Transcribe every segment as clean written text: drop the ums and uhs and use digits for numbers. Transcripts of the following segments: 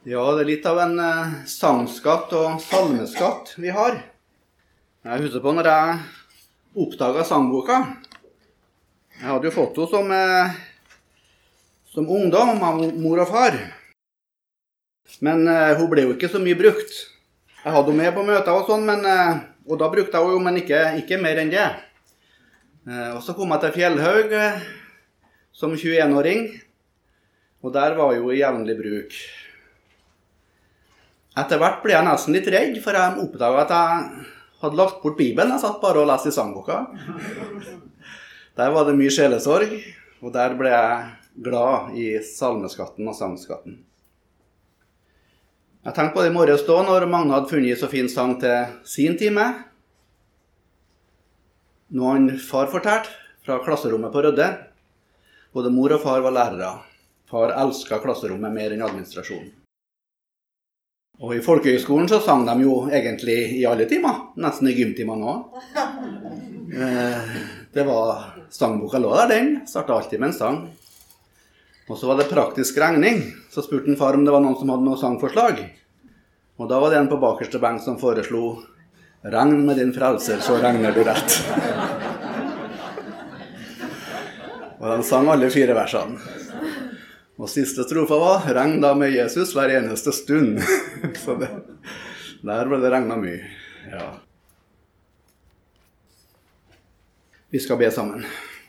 Ja, det litt av en sangskatt og salmeskatt vi har. Jeg husker på når jeg oppdaget sangboka. Jeg hadde jo fått henne som ungdom av mor og far. Men hun ble jo ikke så mye brukt. Jeg hadde henne med på møter og sånn, og da brukte jeg henne jo, men ikke mer enn det. Og så kom jeg til Fjellhaug som 21-åring, og der var jo i jevnlig bruk. Etter hvert ble jeg nesten litt redd, for jeg oppdaget at jeg hadde lagt bort Bibelen. Jeg satt bare og leste i sangboka. Der var det mye sjelesorg, og der ble jeg glad i salmeskatten og sangskatten. Jeg tenkte på det i morges da, når Magne hadde funnet så fin sang til sin time. Nå han far fortalte fra klasserommet på Rødde. Både mor og far var lærere. Far elsket klasserommet mer enn administrasjonen. Og i folkehøgskolen så sang de jo egentlig i alle timer, nesten i gymtimene også. Det var sangboka lå der, den startet alltid med en sang. Og så var det praktisk regning, så spurte en far om det var noen som hadde noe sangforslag. Og da var det en på bakerste benk som foreslo, «Regn med din frelser, så regner du rett». Og de sang alle 4 versene. Og siste strofa var, «Regn da med Jesus hver eneste stund». Så der ble det regnet mye. Ja. Vi skal be sammen.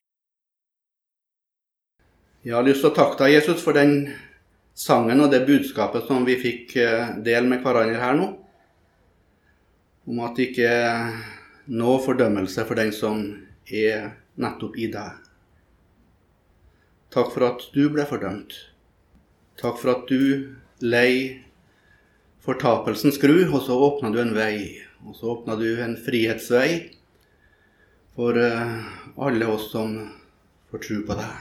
Jeg har lyst til å takke deg, Jesus, for den sangen og det budskapet som vi fikk dele med hverandre her nå. Om at det ikke er noe fordømmelse for den som er nettopp i deg. Takk for at du ble fordømt. Takk for at du lei fortapelsens skru, og så åpnet du en vei. Og så åpnet du en frihetsvei for alle oss som får tro på deg.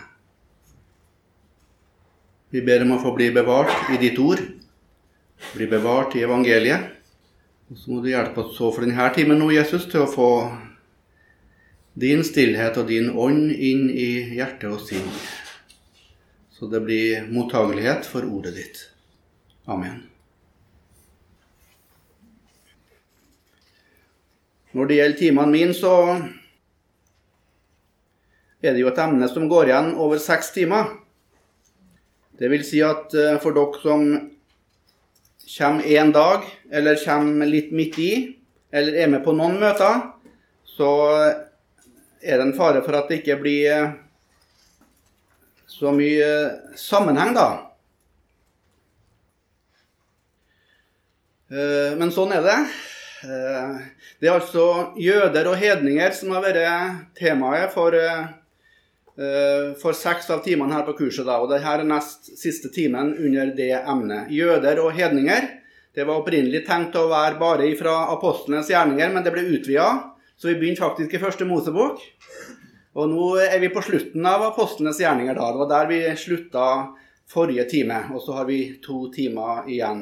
Vi ber om å få bli bevart i ditt ord, bli bevart i evangeliet. Og så må du hjelpe oss så for denne timen nå, Jesus, til å få din stillhet og din ånd inn i hjerte og sinn. Så det blir mottagelighet for ordet ditt. Amen. Når det gjelder timene mine, så er det jo et emne som går igjen over 6 timer. Det vil si at for dere som kommer en dag, eller kommer litt midt i, eller er med på noen møter, så er det en fare for at det ikke blir så mye sammenheng da. Men sånn er det. Det er altså jøder og hedninger som har vært temaet for 6 av timene her på kurset da, og dette er nest siste timen under det emnet. Jøder og hedninger, det var opprinnelig tenkt å være bare fra apostlenes gjerninger, men det ble utvidet, så vi begynte faktisk i første Mosebok. Og nå er vi på slutten av apostlenes gjerninger da, det var der vi sluttet forrige time, og så har vi 2 timer igjen.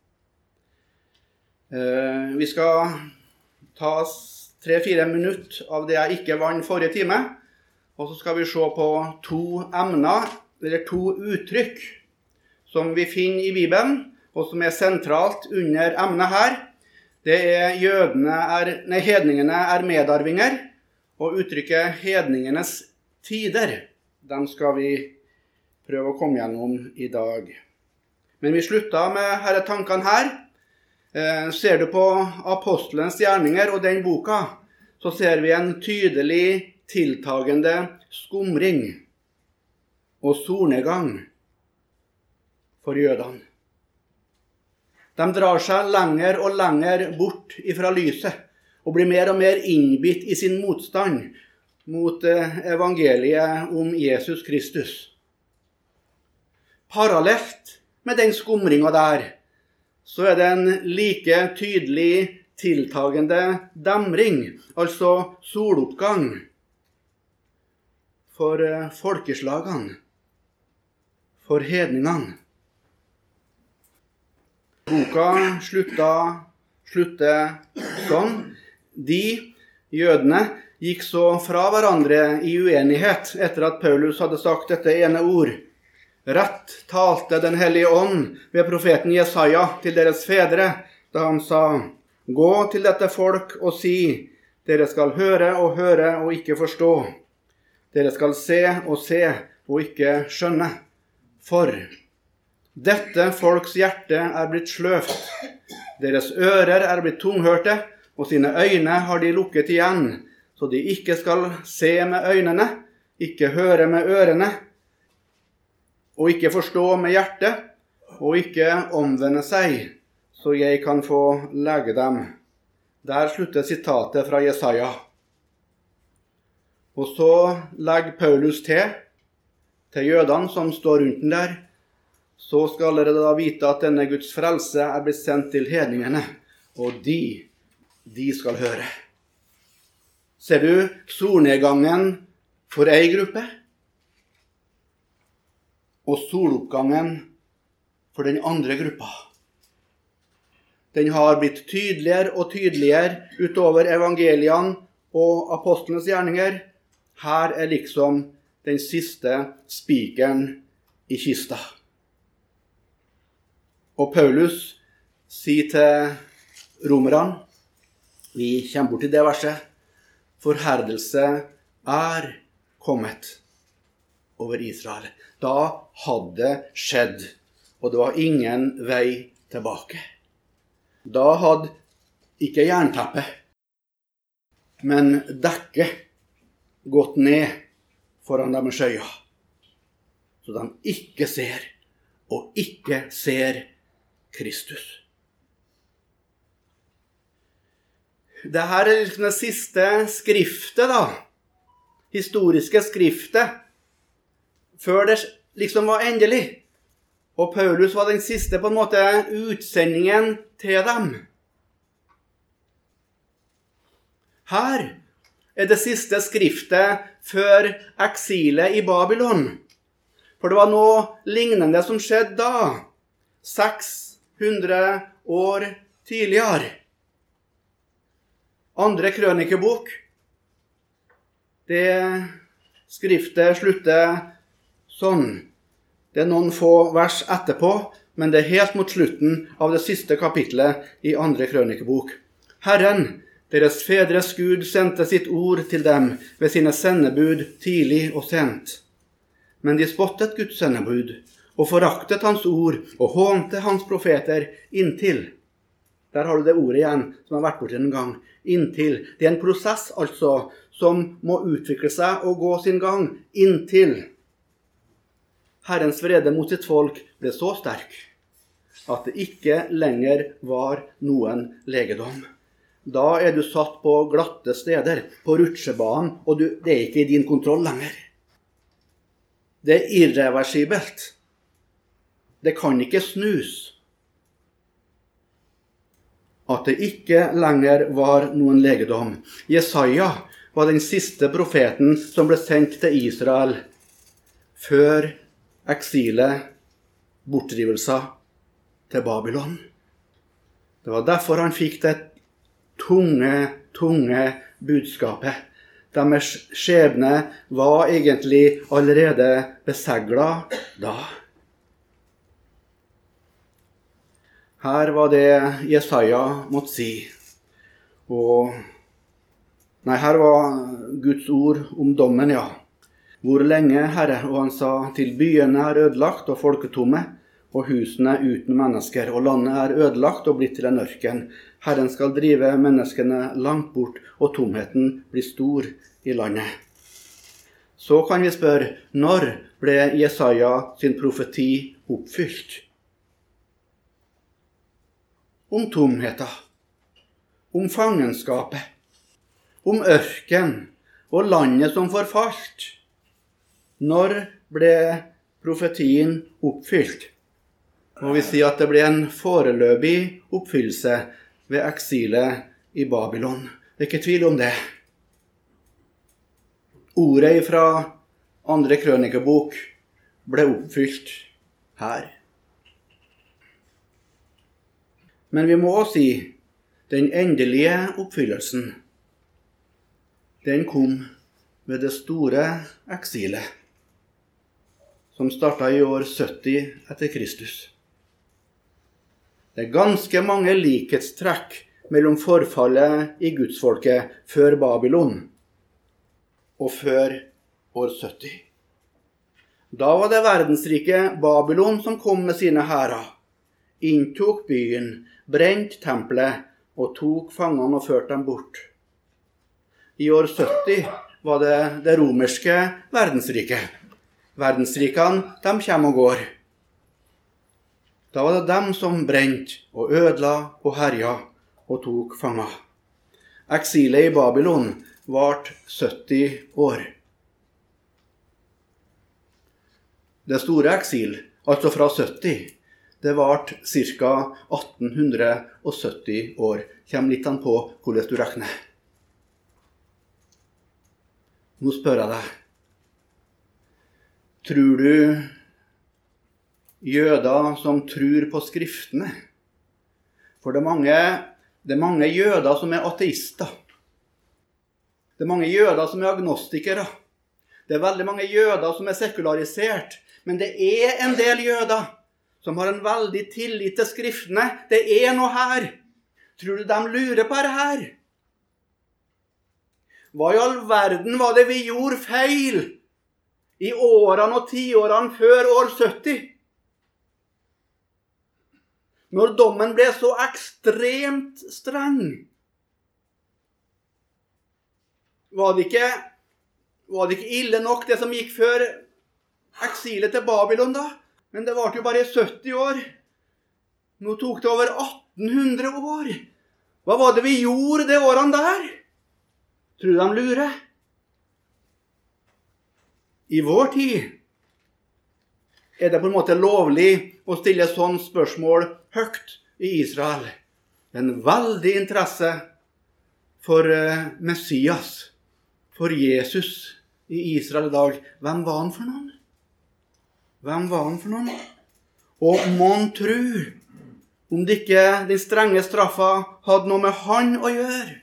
Vi skal ta 3-4 minutter av det jeg ikke vant forrige time, og så skal vi se på 2 emner, eller 2 uttrykk, som vi finner i Bibelen, og som er sentralt under emnet her. Det er hedningene er medarvinger, og uttrykket hedningenes tider, dem skal vi prøve å komme gjennom i dag. Men vi slutter med disse tankene her. Ser du på apostelens gjerninger og den boka, så ser vi en tydelig tiltagende skumring og solnedgang for jødene. De drar seg lenger og lenger bort ifra lyset og blir mer og mer innbitt i sin motstand mot evangeliet om Jesus Kristus. Parallelt med den skumringen der, så er det en like tydelig tiltagende demring, altså soloppgang, for folkeslagene, for hedningene. Boka slutter sånn. De, jødene, gikk så fra hverandre i uenighet etter at Paulus hadde sagt dette ene ord. Rett talte den hellige ånd ved profeten Jesaja til deres fedre, da han sa, «Gå til dette folk og si, dere skal høre og ikke forstå. Dere skal se og ikke skjønne. For dette folks hjerte er blitt sløvt. Deres ører er blitt tunghørte, og sine øyne har de lukket igjen, så de ikke skal se med øynene, ikke høre med ørene, og ikke forstå med hjertet, og ikke omvende seg, så jeg kan få lege dem.» Der slutter sitatet fra Jesaja. Og så legger Paulus til jødene som står rundt den der, så skal dere da vite at denne Guds frelse er blitt sendt til hedningene, og de skal høre. Ser du solnedgangen for en gruppe, og soloppgangen for den andre gruppa? Den har blitt tydeligere og tydeligere utover evangeliene og apostlenes gjerninger. Her er liksom den siste spikeren i kista. Og Paulus sier til romerne, vi kommer bort til det verset, forherdelse er kommet over Israel. Da hadde det skjedd, og det var ingen vei tilbake. Da hadde ikke jernteppet, men dekket gått ned foran deres øyne, så de ikke ser og ikke ser Kristus. Dette er liksom det siste skriftet da, historiske skriftet, før det liksom var endelig. Og Paulus var den siste på en måte utsendingen til dem. Her er det siste skriftet før eksilet i Babylon. For det var noe lignende som skjedde da, 600 år tidligere. Andre krønikebok. Det skriftet slutter sånn. Det er noen få vers etterpå, men det er helt mot slutten av det siste kapitlet i andre krønikebok. Herren, deres fedres Gud, sendte sitt ord til dem ved sine sendebud tidlig og sent. Men de spottet Guds sendebud, og foraktet hans ord, og hånte hans profeter inntil. Der har du det ordet igjen, som har vært borti en gang. Inntil. Det er en prosess, altså, som må utvikle seg og gå sin gang. Inntil. Herrens vrede mot sitt folk ble så sterk at det ikke lenger var noen legedom. Da er du satt på glatte steder, på rutsjebanen, og det er ikke i din kontroll lenger. Det er irreversibelt. Det kan ikke snus. At det ikke lenger var noen legedom. Jesaja var den siste profeten som ble sendt til Israel før eksilet, bortdrivelser til Babylon. Det var derfor han fikk det tunge budskapet. Deres skjebne var egentlig allerede beseglet da. Her var det Jesaja måtte si. Her var Guds ord om dommen, ja. Hvor lenge, Herre, og han sa, til byene er ødelagt og folketomme, og husene uten mennesker, og landet er ødelagt og blitt til en ørken. Herren skal drive menneskene langt bort, og tomheten blir stor i landet. Så kan vi spørre, når ble Jesaja sin profeti oppfylt? Om tomheten, om fangenskapet, om ørken og landet som forfalt. Når ble profetien oppfylt? Og vi sier at det ble en foreløpig oppfyllelse ved eksilet i Babylon. Det er ikke tvil om det. Ordet fra andre krønikebok ble oppfylt her. Men vi må også si den endelige oppfyllelsen. Den kom ved det store eksilet, som startet i år 70 etter Kristus. Det ganske mange likhetstrekk mellom forfallet i gudsfolket før Babylon og før år 70. Da var det verdensrike Babylon som kom med sine hærer, inntok byen, brent tempelet og tok fangene og førte dem bort. I år 70 var det det romerske verdensriket. Verdensrikene, de kommer og går. Da var det dem som brent og ødela og herja og tok fanger. Eksilet i Babylon varte 70 år. Det store eksil, altså fra 70, det varte ca. 1870 år. Kjem litt an på hvordan du regner. Nå spør jeg deg. Tror du jøder som tror på skriftene? For det er mange jøder som er ateister. Det er mange jøder som er agnostikere. Det er veldig mange jøder som er sekularisert. Men det er en del jøder som har en veldig tillit til skriftene. Det er noe her. Tror du de lurer på det her? Hva i all verden var det vi gjorde feil i årene og tiårene før år 70? Når dommen ble så ekstremt streng. Var det ikke ille nok det som gikk før eksilet til Babylon da? Men det varte jo bare 70 år. Nå tok det over 1800 år. Hva var det vi gjorde de årene der? Tror du de lurer? I vår tid er det på en måte lovlig å stille sånn spørsmål høyt i Israel. En veldig interesse for Messias, for Jesus i Israel i dag. Hvem var han for noen? Hvem var han for noen? Og man tror om det ikke den strenge straffa hadde noe med han å gjøre.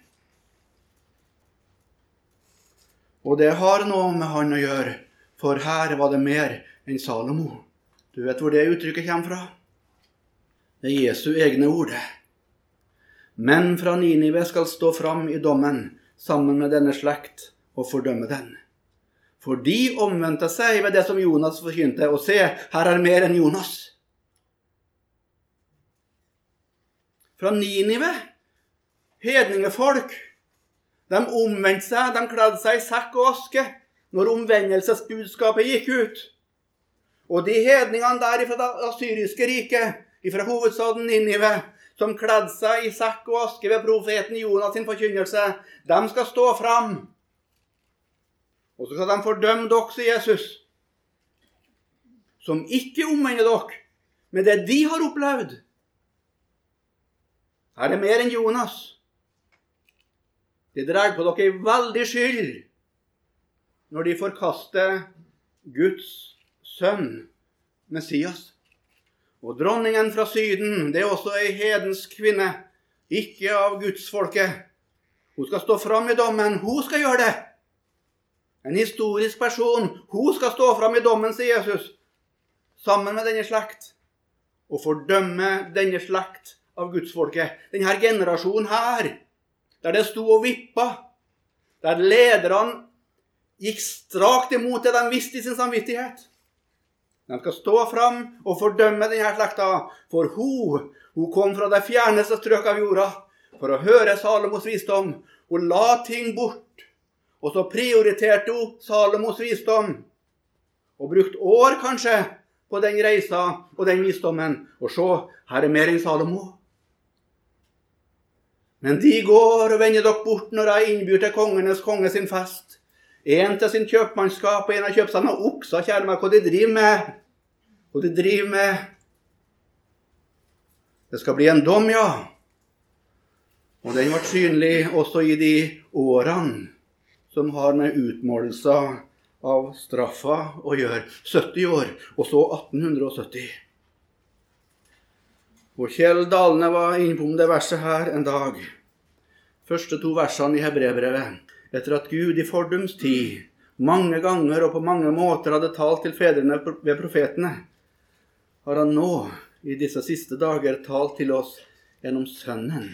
Og det har noe med han å gjøre, for her var det mer enn Salomo. Du vet hvor det uttrykket kommer fra? Det er Jesu egne ord. Menn fra Ninive skal stå fram i dommen sammen med denne slekt og fordømme den. For de omvendte seg ved det som Jonas forkynte, og se, her er mer enn Jonas. Fra Ninive, hedningefolk, de omvendte seg, de kledde seg i sekk og aske, når omvendelsesbudskapet gikk ut. Og de hedningene der fra det assyriske riket, fra hovedstaden Ninive, som kledde seg i sekk og aske ved profeten Jonas sin forkynnelse, de skal stå fram. Og så skal de fordømme dere, sier Jesus, som ikke omvender dere med det de har opplevd. Her er det mer enn Jonas. De drar på dere i veldig skyld når de forkaster Guds sønn, Messias. Og dronningen fra Syden, det er også en hedensk kvinne, ikke av gudsfolket. Hun skal stå fram i dommen, hun skal gjøre det. En historisk person, hun skal stå fram i dommen, sier Jesus, sammen med denne slekt, og fordømme denne slekt av gudsfolket. Denne generasjonen her, der det sto og vippa, der lederne gikk strakt imot det de visste i sin samvittighet. De skal stå fram og fordømme denne slekta, for hun kom fra det fjerneste strøk av jorda, for å høre Salomos visdom, og la ting bort. Og så prioriterte hun Salomos visdom, og brukt år kanskje på den reisa og den visdommen. Og se, her er mer enn Salomo. Men de går og vender dere bort når jeg innbyr til kongenes konge sin fest. En til sin kjøpmannskap, og en av kjøpsene av oksa, kjære meg, hva de driver med. Og de driver med. Det skal bli en dom, ja. Og den var synlig også i de årene som har med utmålelser av straffa å gjøre. 70 år, og så 1870. Og Kjell Dalene var inne på det verset her en dag. Første 2 versene i Hebreerbrevet. Etter at Gud i fordums tid mange ganger og på mange måter hadde talt til fedrene ved profetene, har han nå i disse siste dager talt til oss gjennom Sønnen.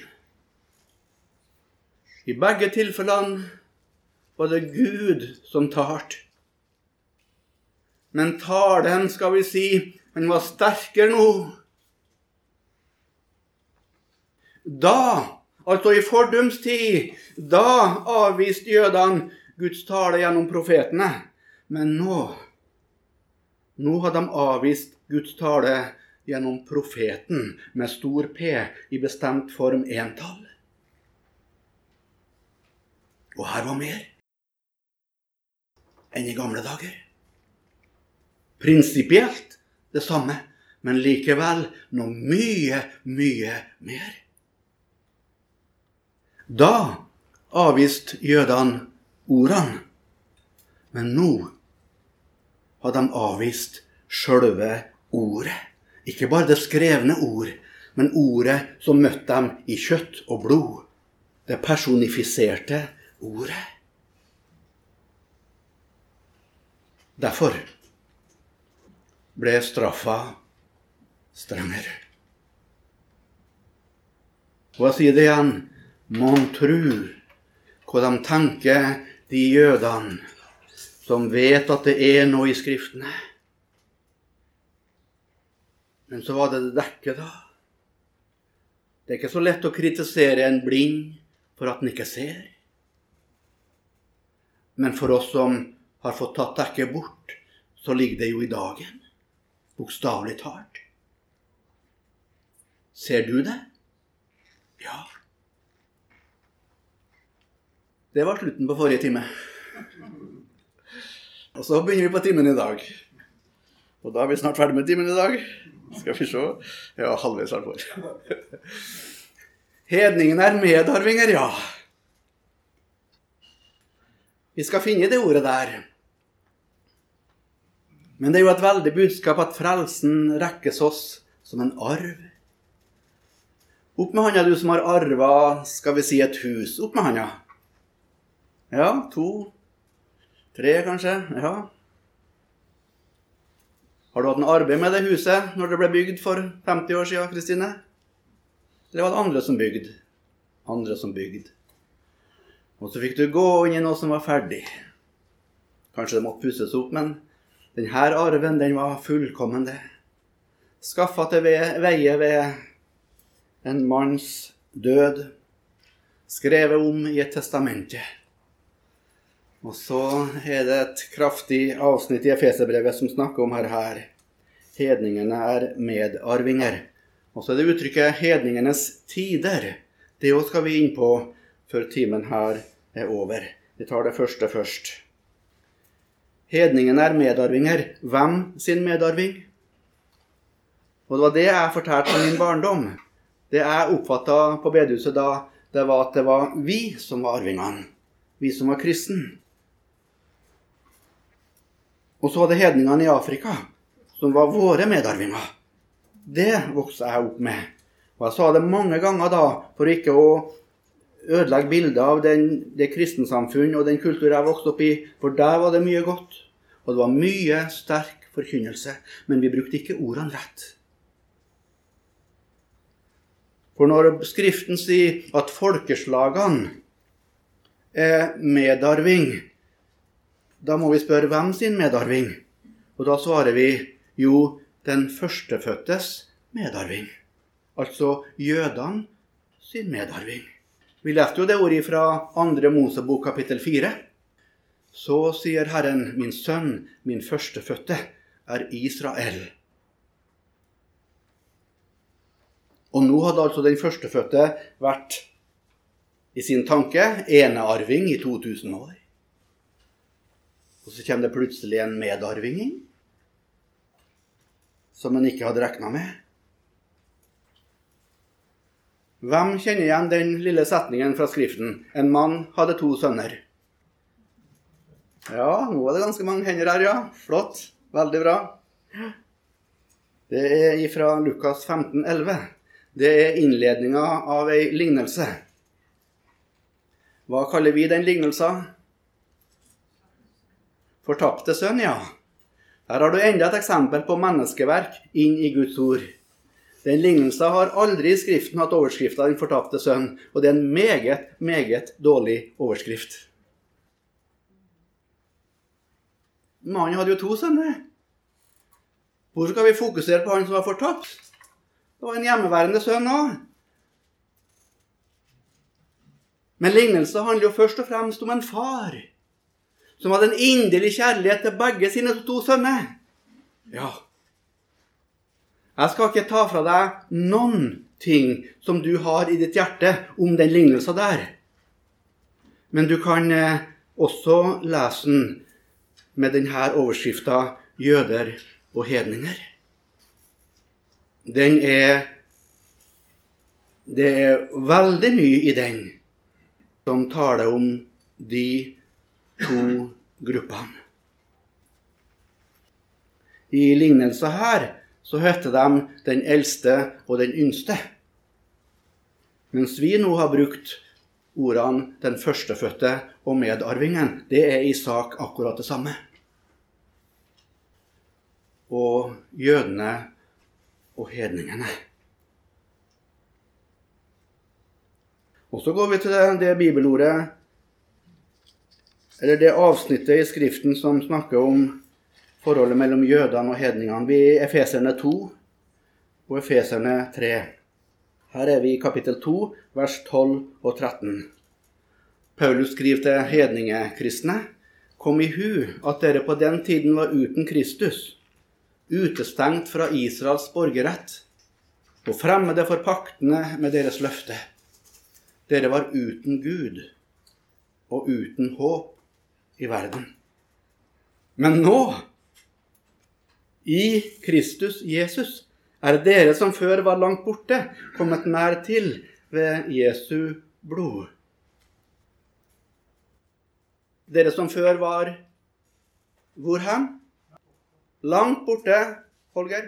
I begge tilfellene var det Gud som talte. Men talen, skal vi si, den var sterkere nå. Da, altså i fordums tid, da avviste jødene Guds tale gjennom profetene. Men nå har de avvist Guds tale gjennom profeten med stor P i bestemt form entall. Og her var mer enn i gamle dager. Prinsipielt det samme, men likevel noe mye, mye mer. Da avviste jødene ordene, men nå har de avvist selve ordet. Ikke bare det skrevne ord, men ordet som møtte dem i kjøtt og blod. Det personifiserte ordet. Derfor ble straffa strengere. Og jeg sier det igjen, mon tru hva de tenker, de jødene som vet at det er noe i skriftene. Men så var det dekket da. Det er ikke så lett å kritisere en blind for at han ikke ser. Men for oss som har fått tatt dekket bort, så ligger det jo i dagen, bokstavelig talt. Ser du det? Ja. Det var slutten på forrige time. Og så begynner vi på timen i dag. Og da er vi snart ferdig med timen i dag. Skal vi se? Ja, halvveis er det for. Hedningen er medarvinger, ja. Vi skal finne det ordet der. Men det er jo et veldig budskap at frelsen rekkes oss som en arv. Opp med hånda, du som har arvet, skal vi si, et hus. Opp med hånda. Ja, 2, 3 kanskje, ja. Har du hatt en arbeid med det huset når det ble bygd for 50 år siden, Kristine? Eller var det andre som bygde? Andre som bygde. Og så fikk du gå inn i noe som var ferdig. Kanskje det måtte pusses opp, men denne arven, den var fullkommen det. Skaffet til veie ved en manns død, skrevet om i et testamente. Og så er det et kraftig avsnitt i Efeserbrevet som snakker om her. Hedningene er medarvinger. Og så er det uttrykket hedningenes tider. Det også skal vi inn på før timen her er over. Vi tar det første først. Hedningene er medarvinger. Hvem sin medarving? Og det var det jeg fortalte om min barndom. Det jeg oppfattet på bedehuset da, det var at det var vi som var arvingene. Vi som var kristen. Og så var det hedningene i Afrika, som var våre medarvinger. Det vokste jeg opp med. Og jeg sa det mange ganger da, for ikke å ødelegge bildet av det kristensamfunn og den kultur jeg vokste opp i, for der var det mye godt. Og det var mye sterk forkynnelse, men vi brukte ikke ordene rett. For når Skriften sier at folkeslagene er medarving, da må vi spørre hvem sin medarving? Og da svarer vi jo den førstefødtes medarving. Altså jødene sin medarving. Vi leste jo det ordet fra 2. Mosebok kapittel 4. Så sier Herren, min sønn, min førstefødte, er Israel. Og nå hadde altså den førstefødte vært i sin tanke enearving i 2000 år. Og så kommer det plutselig en medarvinging som han ikke hadde regnet med. Hvem kjenner igjen den lille setningen fra Skriften? En mann hadde 2 sønner. Ja, nå er det ganske mange hender her, ja. Flott, veldig bra. Det er fra Lukas 15:11. Det er innledningen av en lignelse. Hva kaller vi den lignelsen? Fortapte sønn, ja. Her har du enda et eksempel på menneskeverk inn i Guds ord. Den lignelsen har aldri i skriften hatt overskriften av den fortapte sønn, og det er en meget, meget dårlig overskrift. Mannen hadde jo 2 sønner. Hvor skal vi fokusere på han som var fortapt? Det var en hjemmeværende sønn også. Men lignelsen handler jo først og fremst om en far, som hadde en inderlig kjærlighet til begge sine 2 sønner. Ja. Jeg skal ikke ta fra deg noen ting som du har i ditt hjerte om den lignelsen der. Men du kan også lese den med denne overskriften jøder og hedninger. Det er veldig mye i den som taler om de 2 gruppene. I lignelsen her så heter de den eldste og den yngste. Mens vi nå har brukt ordene den førstefødte og medarvingen. Det er i sak akkurat det samme. Og jødene og hedningene. Og så går vi til det bibelordet, eller det avsnittet i skriften som snakker om forholdet mellom jødene og hedningene. Vi er Efeserne 2 og Efeserne 3. Her er vi i kapittel 2, vers 12 og 13. Paulus skriver til hedningekristne: «Kom i hu at dere på den tiden var uten Kristus, utestengt fra Israels borgerrett, og fremmede for paktene med deres løfte. Dere var uten Gud og uten håp i verden. Men nå, i Kristus Jesus, er dere som før var langt borte, kommet nær til ved Jesu blod.» Dere som før var hvor hen? Langt borte, Holger.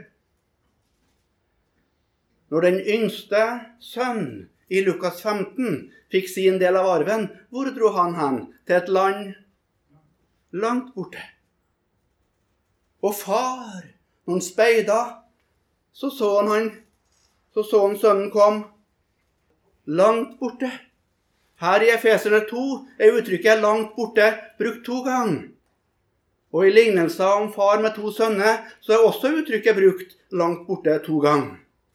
Når den yngste sønn i Lukas 15 fikk sin del av arven, hvor dro han hen? Til et land langt borte. Og far, når han speida, så han sønnen kom langt borte. Her i Efeserne 2 er uttrykket langt borte brukt 2 ganger. Og i lignelsen om far med 2 sønner, så er også uttrykket brukt langt borte 2 ganger.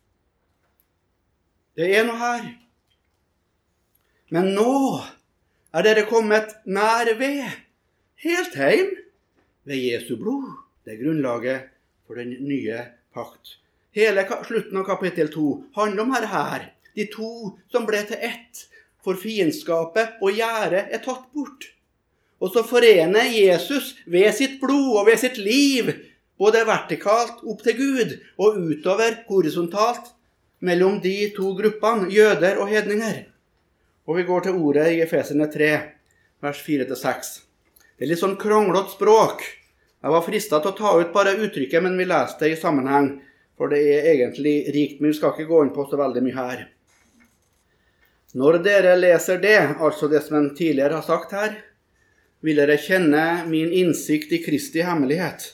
Det er noe her. Men nå er dere kommet nær ved, helt hjem, ved Jesu blod. Det er grunnlaget for den nye pakt. Hele slutten av kapittel 2 handler om her. De 2 som ble til ett, for fiendskapet og gjerdet er tatt bort. Og så forener Jesus ved sitt blod og ved sitt liv, både vertikalt opp til Gud og utover horisontalt, mellom de 2 gruppene, jøder og hedninger. Og vi går til ordet i Efeserne 3, vers 4-6. Det er litt sånn kronglete språk. Jeg var fristet til å ta ut bare uttrykket, men vi leser det i sammenheng, for det er egentlig rikt, men vi skal ikke gå inn på så veldig mye her. Når dere leser det, altså det som jeg tidligere har sagt her, vil dere kjenne min innsikt i Kristi hemmelighet.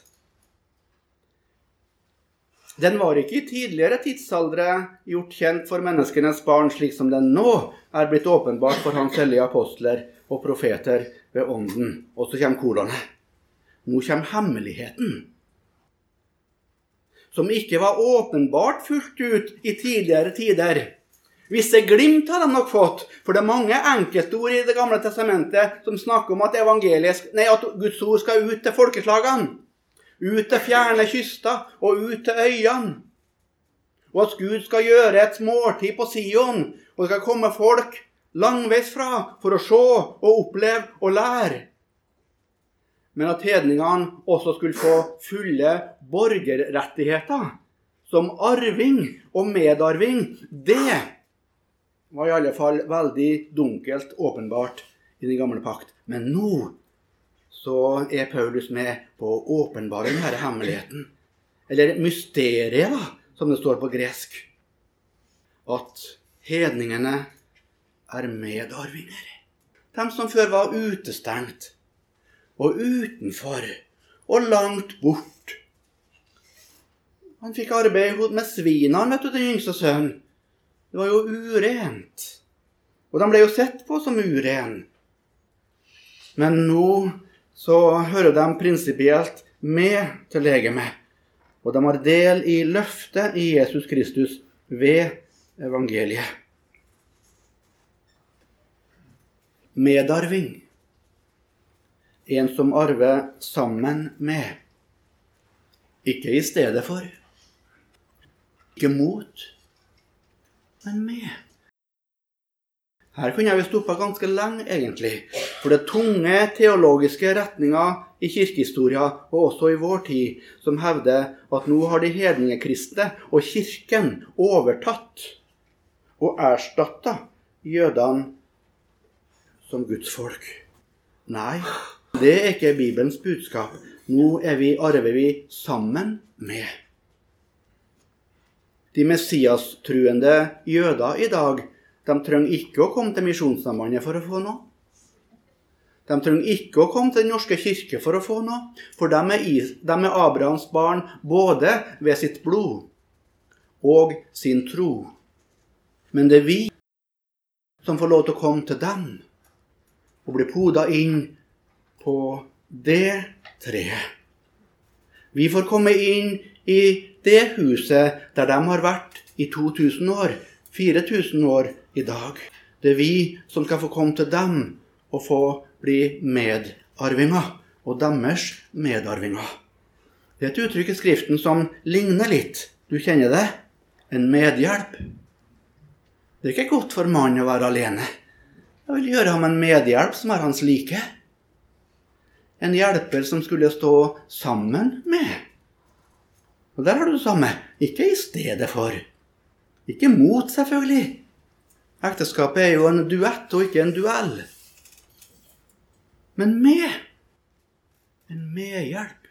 Den var ikke i tidligere tidsaldre gjort kjent for menneskenes barn, slik som den nå er blitt åpenbart for hans hellige apostler og profeter ved ånden. Og så kommer kolonet. Nå kommer hemmeligheten, som ikke var åpenbart fullt ut i tidligere tider. Visse glimt har de nok fått, for det er mange enkeltord i Det gamle testamentet som snakker om at at Guds ord skal ut til folkeslagene, ut til fjerne kyster og ut til øyene. Og at Gud skal gjøre et måltid på Sion, og det skal komme folk langveis fra for å se og oppleve og lære. Men at hedningene også skulle få fulle borgerrettigheter som arving og medarving, det var i alle fall veldig dunkelt åpenbart i den gamle pakt. Men nå så er Paulus med på å åpenbare denne hemmeligheten, eller mysteriet da, som det står på gresk, at hedningene er medarvinger. De som før var utestengt, og utenfor og langt bort. Han fikk arbeid med svina, vet du, den yngste sønnen. Det var jo urent. Og de ble jo sett på som uren. Men nå så hører de prinsipielt med til legemet. Og de har del i løftet i Jesus Kristus ved evangeliet. Medarving. En som arver sammen med. Ikke i stedet for. Ikke mot, men med. Her kunne jeg jo stoppet ganske lenge, egentlig. For det tunge teologiske retninger i kirkehistoria, og også i vår tid, som hevder at nå har de hedningekristne og kirken overtatt og erstattet jødene som Guds folk. Nei, det er ikke Bibelens budskap. Nå arver vi sammen med. De messias-truende jøder i dag, de trenger ikke å komme til misjonssambandet for å få noe. De trenger ikke å komme til den norske kirke for å få noe, for de er Abrahams barn både ved sitt blod og sin tro. Men det er vi som får lov til å komme til dem og bli podet inn på det treet. Vi får komme inn i det huset der de har vært i 2000 år, 4000 år i dag. Det er vi som skal få komme til dem og få bli medarvinger, og deres medarvinger. Det er et uttrykk i Skriften som ligner litt. Du kjenner det? En medhjelp. Det er ikke godt for mannen å være alene. Jeg vil gjøre ham en medhjelp som er hans like. En hjelper som skulle stå sammen med. Og der har du det samme. Ikke i stedet for. Ikke mot, selvfølgelig. Ekteskapet er jo en duett og ikke en duell. Men med. En medhjelp.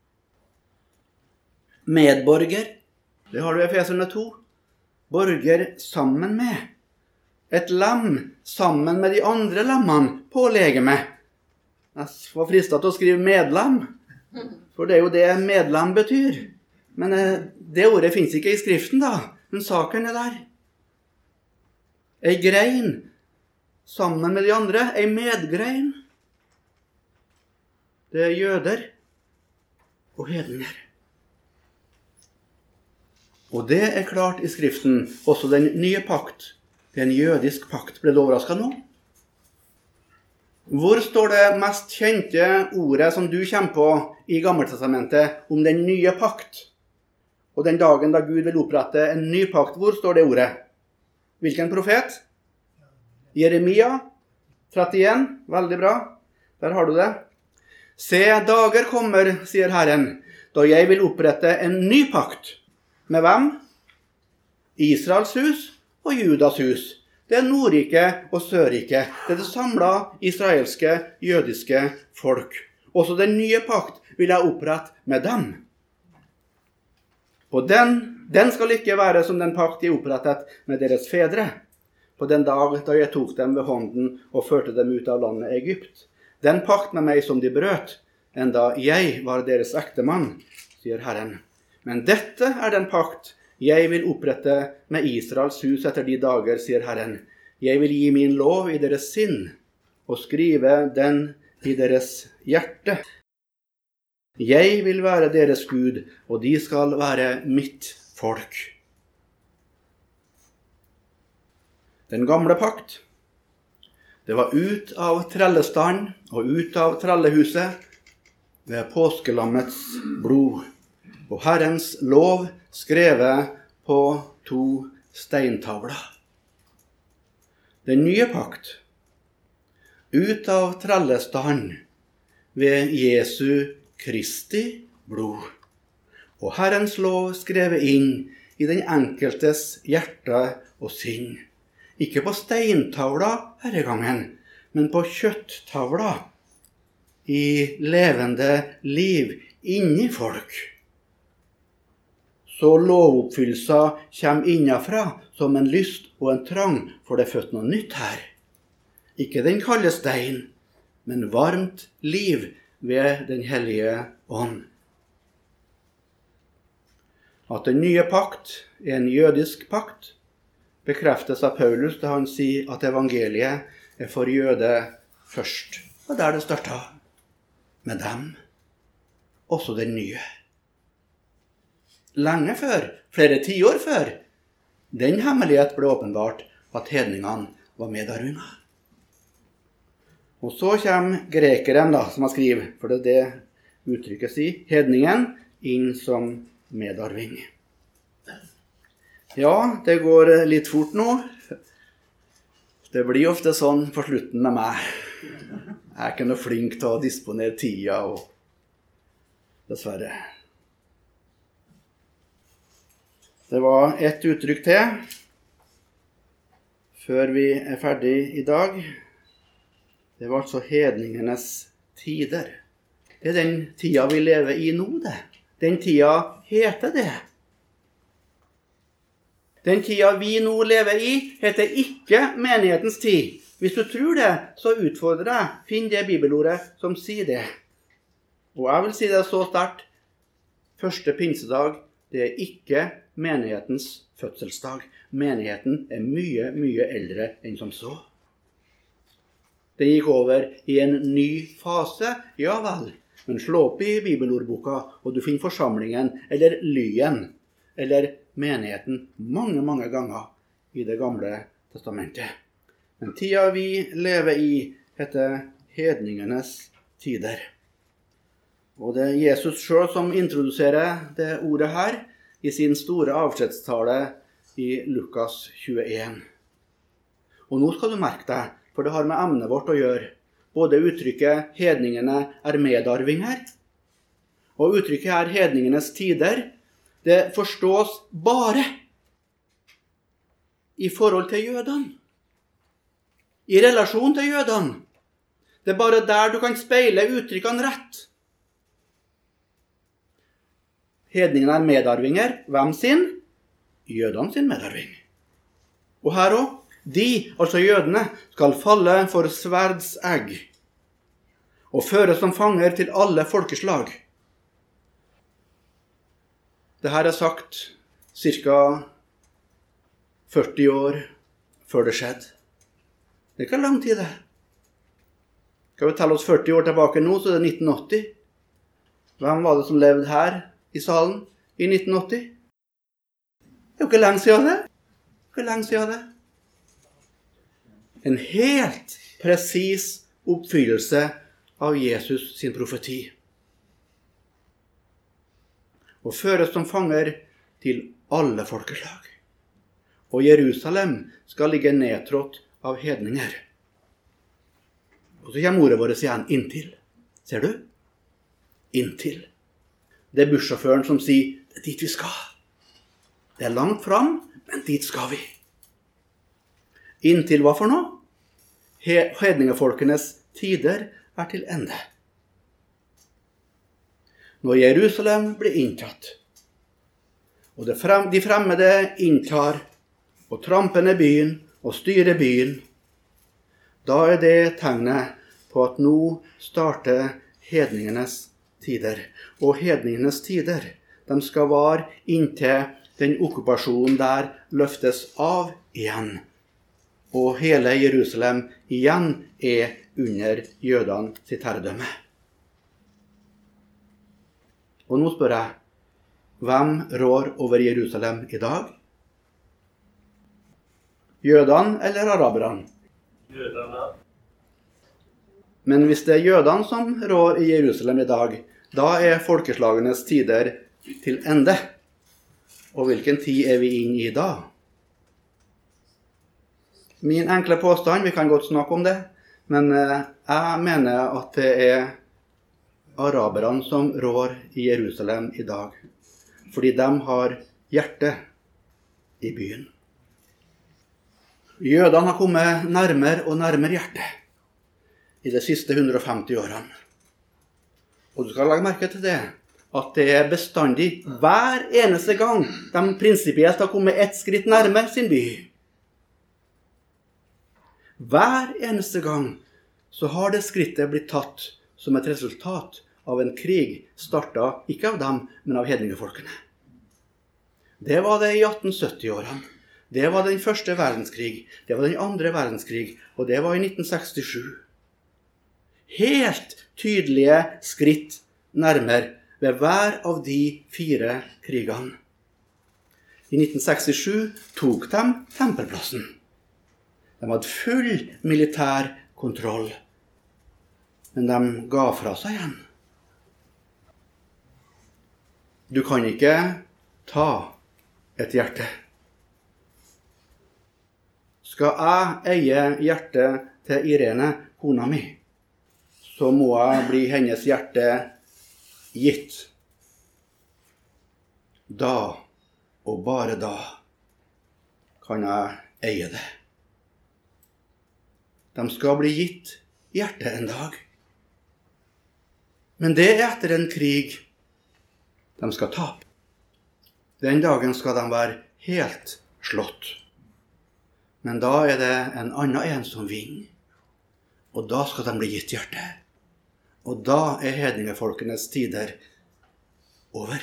Medborger. Det har du i Efeserne 2. Borger sammen med. Et lam sammen med de andre lammene på legemet. Jeg var fristet til å skrive medlam, for det er jo det medlam betyr. Men det ordet finnes ikke i Skriften da, men saken er der. Ei grein sammen med de andre, ei medgrein. Det er jøder og hedninger. Og det er klart i Skriften, også den nye pakt. Det er en jødisk pakt. Ble du overrasket nå? Hvor står det mest kjente ordet som du kommer på i Gammeltestamentet om den nye pakt? Og den dagen da Gud vil opprette en ny pakt, hvor står det ordet? Hvilken profet? Jeremia 31, veldig bra. Der har du det. Se, dager kommer, sier Herren, da jeg vil opprette en ny pakt. Med hvem? Israels hus og Judas hus. Det er Nordrike og Sørrike. Det er det samlede israelske, jødiske folk. Også den nye pakt vil jeg opprette med dem. Og den skal ikke være som den pakt jeg opprettet med deres fedre, på den dag da jeg tok dem ved hånden og førte dem ut av landet Egypt. Den pakt med meg som de brøt, enda jeg var deres ektemann, sier Herren. Men dette er den pakt jeg vil opprette med Israels hus etter de dager, sier Herren. Jeg vil gi min lov i deres sinn og skrive den i deres hjerte. Jeg vil være deres Gud, og de skal være mitt folk. Den gamle pakt. Det var ut av trellestand og ut av trellehuset ved påskelammets blod, og Herrens lov skrevet på 2 steintavler. Den nye pakt, ut av trellestand ved Jesu Kristi blod, og Herrens lov skrevet inn i den enkeltes hjerte og sinn. Ikke på steintavla herre gangen, men på kjøtttavla i levende liv inni folk. Så lovoppfyllelsa kommer innafra som en lyst og en trang, for det er født noe nytt her. Ikke den kalde stein, men varmt liv ved den hellige ånd. At den nye pakt er en jødisk pakt, bekreftes av Paulus da han sier at evangeliet er for jøder først. Og der det startet med dem, også den nye. Lenge før, flere tiår før, den hemmelighet ble åpenbart at hedningene var medarvinger. Og så kommer grekeren da, som han skriver, for det er det uttrykket sier, hedningen inn som medarving. Ja, det går litt fort nå. Det blir ofte sånn på slutten med meg. Jeg er ikke noe flink til å disponere tida, og dessverre. Det var ett uttrykk til, før vi er ferdig i dag. Det var altså hedningenes tider. Det er den tida vi lever i nå, det. Den tida heter det. Den tida vi nå lever i, heter ikke menighetens tid. Hvis du tror det, så utfordrer jeg. Finn det bibelordet som sier det. Og jeg vil si det så sterkt. Første pinsedag, det er ikke menighetens fødselsdag. Menigheten er mye, mye eldre enn som så. Det gikk over i en ny fase, ja vel. Men slå opp i bibelordboka, og du finner forsamlingen, eller lyen, eller menigheten mange, mange ganger i det gamle testamentet. Men tida vi lever i heter hedningenes tider. Og det er Jesus selv som introduserer det ordet her i sin store avskjedstale i Lukas 21. Og nå skal du merke deg, for det har med emnet vårt å gjøre. Både uttrykket hedningene er medarvinger, og uttrykket her hedningenes tider, det forstås bare i forhold til jødene. I relasjon til jødene. Det er bare der du kan speile uttrykkene rett. Hedningene er medarvinger. Hvem sin? Jødene sin medarving. Og her også. De, altså jødene, skal falle for sverdsegg og føres som fanger til alle folkeslag. Dette er sagt ca. 40 år før det skjedde. Det er ikke lang tid det. Skal vi telle oss 40 år tilbake nå, så er det 1980. Hvem var det som levde her i salen i 1980? Det er jo ikke lenge siden det. Ikke lenge siden det. En helt presis oppfyllelse av Jesus sin profeti. Og føres som fanger til alle folkeslag. Og Jerusalem skal ligge nedtrådt av hedninger. Og så kommer ordet vårt igjen, inntil. Ser du? Inntil. Det er bussjåføren som sier, det er dit vi skal. Det er langt fram, men dit skal vi. Inntil hva for noe? Hedningefolkenes tider er til ende. Når Jerusalem blir inntatt, og de fremmede inntar og tramper ned byen og styrer byen, da er det tegnet på at nå starter hedningenes tider. Og hedningenes tider, de skal vare inntil den okkupasjonen der løftes av igjen. Og hele Jerusalem igjen er under jødene sitt herredømme. Og nå spør jeg, hvem rår over Jerusalem i dag? Jødene eller araberne? Jødene. Men hvis det er jødene som rår i Jerusalem i dag, da er folkeslagenes tider til ende. Og hvilken tid er vi inne i da? Min enkle påstand, vi kan godt snakke om det, men jeg mener at det er araberne som rår i Jerusalem i dag. Fordi de har hjertet i byen. Jødene har kommet nærmere og nærmere hjertet i de siste 150 årene. Og du skal legge merke til det, at det er bestandig hver eneste gang de prinsipielt har kommet ett skritt nærmere sin by. Hver eneste gang så har det skrittet blitt tatt som et resultat av en krig startet ikke av dem, men av hedningefolkene. Det var det i 1870-årene. Det var den første verdenskrig, det var den andre verdenskrig, og det var i 1967. Helt tydelige skritt nærmere ved hver av de 4 krigene. I 1967 tok de Tempelplassen. De hadde full militær kontroll, men de ga fra seg igjen. Du kan ikke ta et hjerte. Skal jeg eie hjertet til Irene, kona mi, så må jeg bli hennes hjerte gitt. Da, og bare da, kan jeg eie det. De skal bli gitt hjertet en dag. Men det er etter en krig de skal tape. Den dagen skal de være helt slått. Men da er det en annen som vinner. Og da skal de bli gitt hjertet. Og da er hedningefolkenes tider over.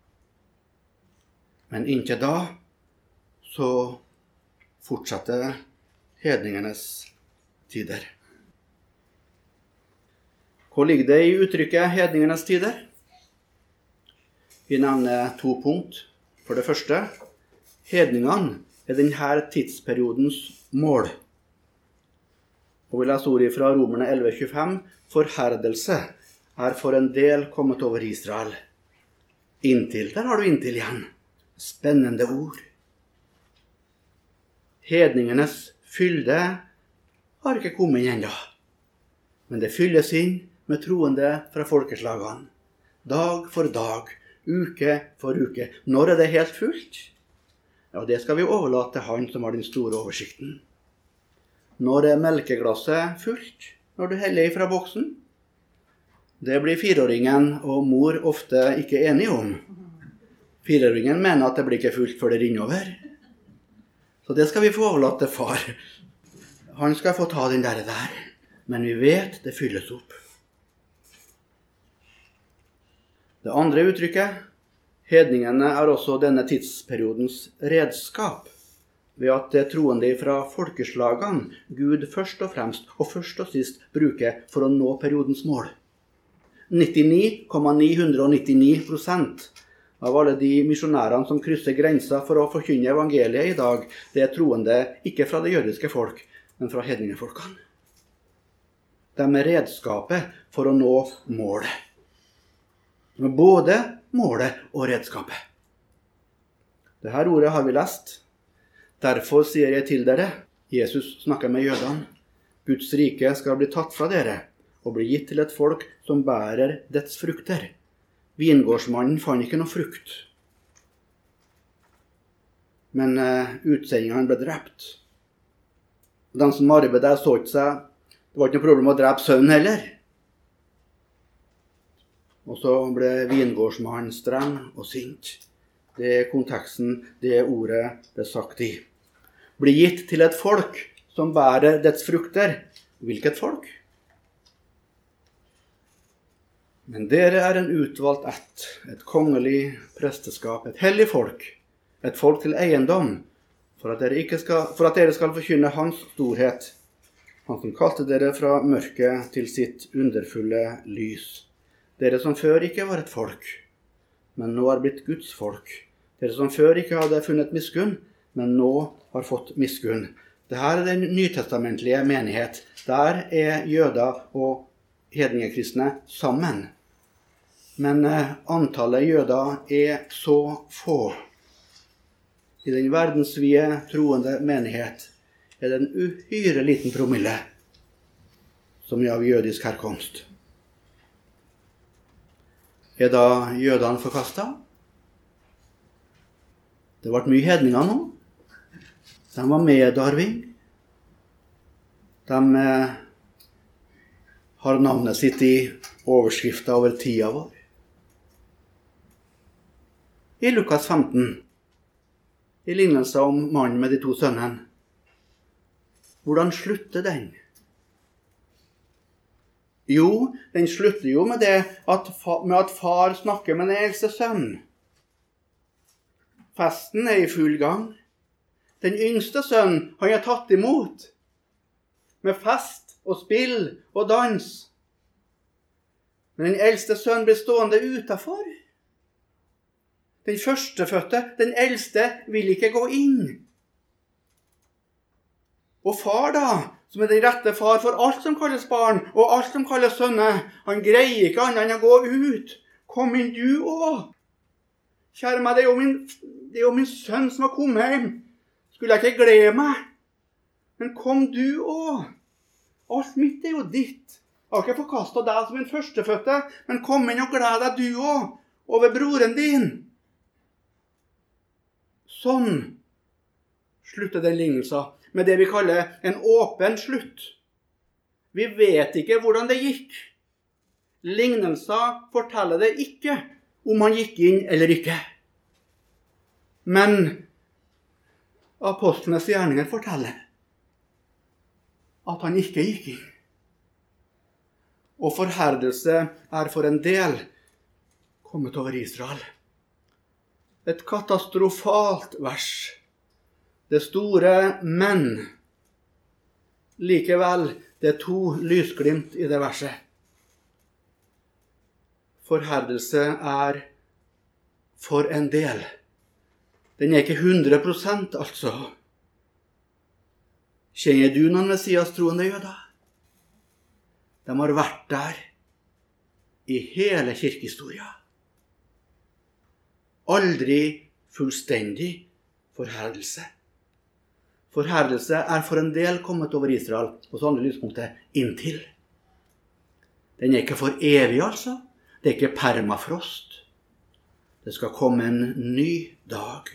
Men inntil da så fortsetter hedningenes tider. Hvor ligger det i uttrykket hedningenes tider? Vi nevner 2 punkt. For det første, hedningene er denne tidsperiodens mål. Og vi leser ordet fra Romerne 11,25. Forherdelse er for en del kommet over Israel. Inntil, der har du inntil igjen. Spennende ord. Hedningenes fylde har ikke kommet inn ennå. Men det fylles inn med troende fra folkeslagene. Dag for dag, uke for uke. Når er det helt fullt? Ja, det skal vi overlate til han som har den store oversikten. Når er melkeglasset fullt? Når du heller fra boksen? Det blir 4-åringen og mor ofte ikke enige om. 4-åringen mener at det blir ikke fullt før det rinner over. Så det skal vi få overlate til far. Han skal få ta den der. Men vi vet det fylles opp. Det andre uttrykket, hedningene er også denne tidsperiodens redskap, ved at det troende fra folkeslagene Gud først og fremst og først og sist bruker for å nå periodens mål. 99,999% av alle de misjonærene som krysser grenser for å forkynne evangeliet i dag, det er troende ikke fra det jødiske folk, men fra hedningefolkene. De er redskapet for å nå målet. Både målet og redskapet. Dette ordet har vi lest. Derfor sier jeg til dere, Jesus snakker med jødene, Guds rike skal bli tatt fra dere og bli gitt til et folk som bærer dets frukter. Vingårdsmannen fant ikke noe frukt. Men utsendingene ble drept. De som arbeidet der så ikke seg, det var ikke noe problem å drepe sønnen heller. Og så ble vingårdsmannen streng og sint. Det er konteksten, det ordet ble sagt i. Bli gitt til et folk som bærer dets frukter. Hvilket folk? Men dere er en utvalgt ett, et kongelig presteskap, et hellig folk, et folk til eiendom, for at dere skal forkynne hans storhet, han som kalte dere fra mørket til sitt underfulle lys. Dere som før ikke var et folk, men nå er blitt Guds folk. Dere som før ikke hadde funnet miskunn, men nå har fått miskunn. Dette er den nytestamentlige menighet. Der er jøder og hedningekristne sammen. Men antallet jøder er så få. I den verdensvide troende menighet er det en uhyre liten promille som er av jødisk herkomst. Er da jødene forkastet? Det ble mye hedninger nå. De var medarving. De har navnet sitt i overskriften over tida vår. I Lukas 15, i lignelse om mannen med de 2 sønnene, hvordan slutter den? Jo, den slutter jo med det at far snakker med den eldste sønnen. Festen er i full gang. Den yngste sønnen han har tatt imot, med fest og spill og dans. Men den eldste sønnen blir stående utenfor. Den førstefødte, den eldste, vil ikke gå inn. Og far da, som er den rette far for alt som kalles barn, og alt som kalles sønner, han greier ikke annet enn å gå ut. Kom inn du også. Kjære meg, det er jo min sønn som har kommet hjem. Skulle jeg ikke glede meg? Men kom du også. Alt mitt er jo ditt. Jeg har ikke forkastet deg som en førstefødte, men kom inn og gled deg du også, over broren din. Sånn slutter den lignelsen med det vi kaller en åpen slutt. Vi vet ikke hvordan det gikk. Lignelsen forteller det ikke om han gikk inn eller ikke. Men apostlenes gjerninger forteller at han ikke gikk inn. Og forherdelse er for en del kommet over Israel. Et katastrofalt vers. Det store men. Likevel, det er 2 lysglimt i det verset. Forherdelse er for en del. Den er ikke 100%, altså. Kjenner du noen messias-troende jøder? De har vært der i hele kirkehistorien. Aldri fullstendig forherdelse. Forherdelse er for en del kommet over Israel, og så andre lyspunktet, inntil. Den er ikke for evig, altså. Det er ikke permafrost. Det skal komme en ny dag.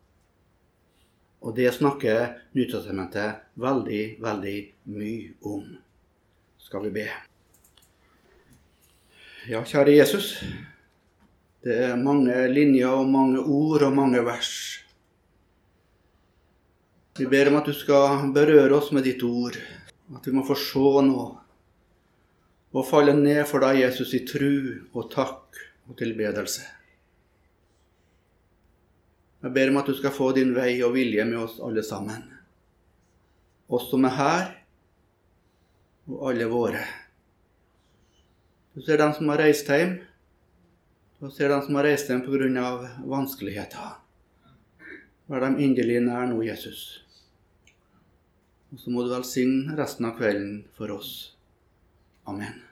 Og det snakker Nytestamentet veldig, veldig mye om. Skal vi be. Ja, kjære Jesus. Det er mange linjer og mange ord og mange vers. Vi ber om at du skal berøre oss med ditt ord. At vi må få se noe. Og falle ned for deg, Jesus, i tru og takk og tilbedelse. Jeg ber om at du skal få din vei og vilje med oss alle sammen. Oss som er her, og alle våre. Du ser dem som har reist hjem. Du ser dem som har reist hjem på grunn av vanskeligheter. Vær dem inderlig nær nå, Jesus. Og så må du velsigne resten av kvelden for oss. Amen.